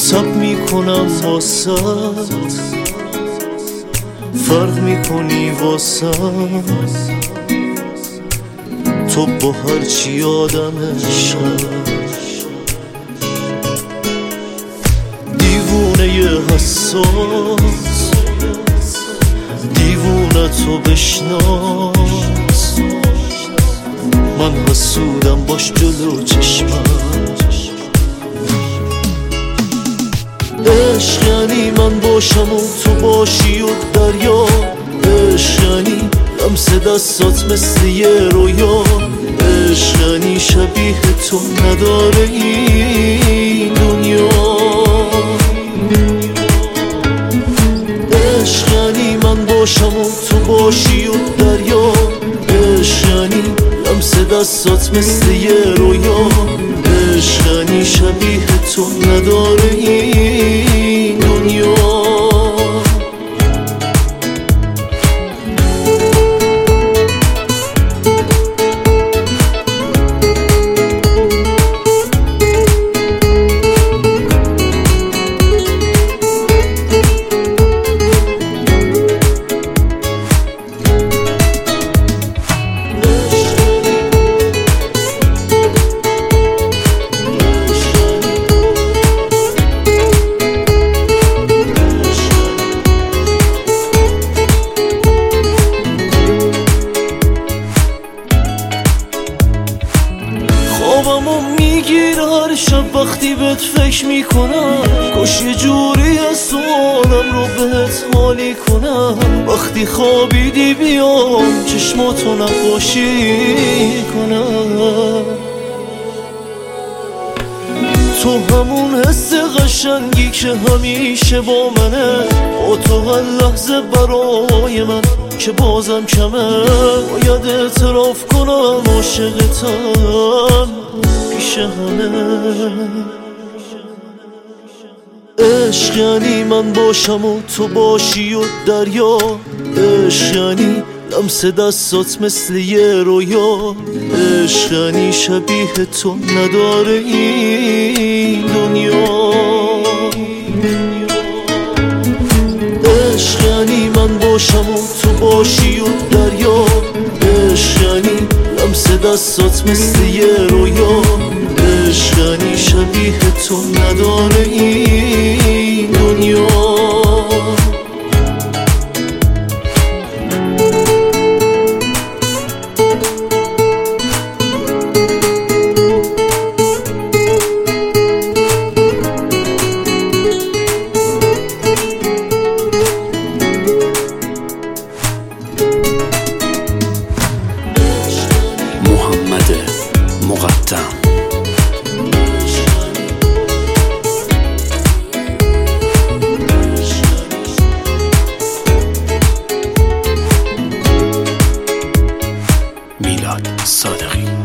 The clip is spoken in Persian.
سب میکنم واسد، فرق میکنی واسد، تو با هرچی آدمشم. دیوونه حساس، دیوونه تو بشناس، من حسودم باش جلو چشمم. عشق یعنی من باشم و تو باشی و دریا، عشق یعنی لمس دستات مثل یه رویا، عشق یعنی شبیه تو نداره این دنیا. عشق یعنی من باشم و تو باشی و دریا، عشق یعنی لمس دستات مثل یه رویا، عشق یعنی شبیه تو نداره این دنیا. خوابمو میگیر هر شب وقتی بهت فکر میکنم، کاش یه جوری از سوالم رو بهت حالی کنم. وقتی خوابیدی بیام چشماتو نقاشی کنم، تو همون حس قشنگی که همیشه با منه، با تو هر لحظه برای من که بازم کمه. باید اعتراف کنم عاشقتم پیش همه. عشق یعنی من باشم و تو باشی و دریا، عشق یعنی لمس دستات مثل یه رویا، عشق یعنی شبیه تو نداره این دنیا. عشق یعنی من باشم و تو باشی و دریا، عشق یعنی لمس دستات مثل یه رویا، عشق یعنی شبیه تو نداره این دنیا. محمد مقدم. میلاد صادقی.